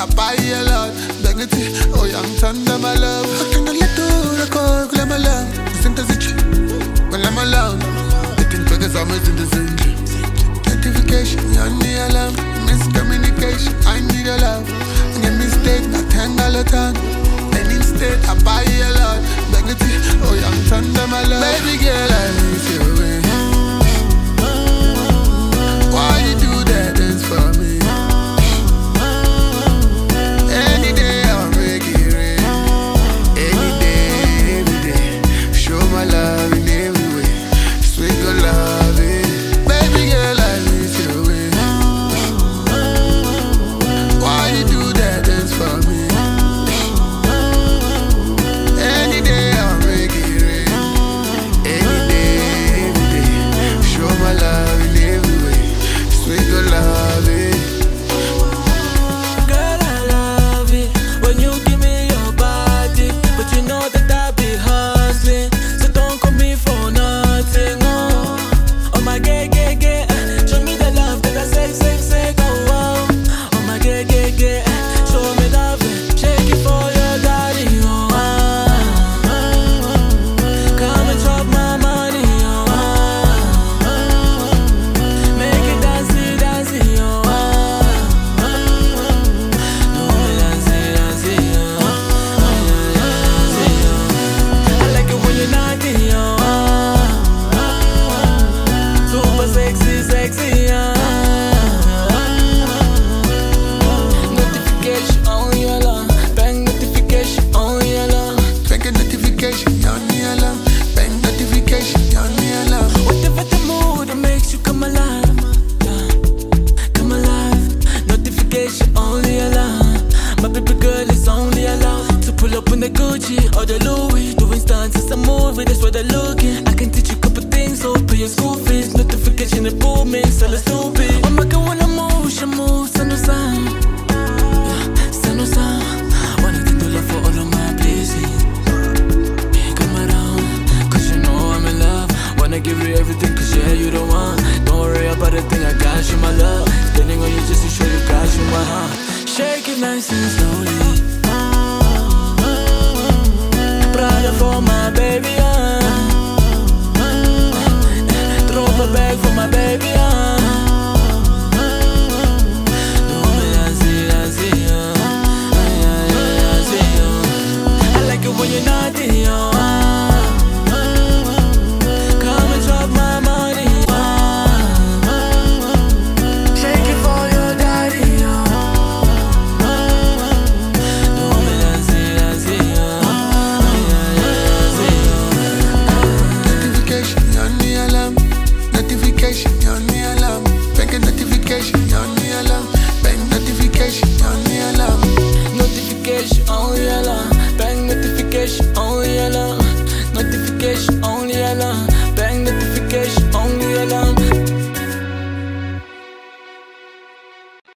buy a lot. Beg it, oh young thunder, my love. I can't let go, the coke, let my love. Listen to the chick, when I'm alone. The thing figures I'm in the zinc. Identification, you need a love. Miscommunication, I need a love. And a mistake, not tangle a tongue. And instead, I buy a lot. Beg it, oh young thunder, my love. Baby girl, I miss you. Why you do that dance for me? Any day I'll make it rain. Any day, every day. Show my love in every way. Sweet good love, baby girl, I miss you. Why you do that dance for me? Any day I'll make it rain. Any day, every day. Show my love in every way. Sweet good love, Girl, I love it when you give me your body, but you know that I be hustling, so don't come me for nothing. Oh my gay, show me the love that I say, oh my gay, show me love, shake it for your daddy, come and chop my money, make it dancey, I like it when you're naughty, super sexy, Notification on your alarm, bang notification on your alarm. bang a notification, you need a love. Bang notification, you need a love. Whatever the mood that makes you come alive, come alive. Notification only alarm. My baby girl is only allowed to pull up in the Gucci or the Louis. Doing stunts, it's a movie, that's what they're looking. I can teach you a couple things, so pay your school fees. Notification and booming, sell a stupid. Oh my God, when I move, she moves, send no sign. Send no sign. Wanna take the love for all of my blessings. Come around, cause you know I'm in love. Wanna give you everything, cause yeah, you the one. Don't worry about the thing, I got you, my love. Standing on you just to show you got you, my heart. Shake it nice and slowly.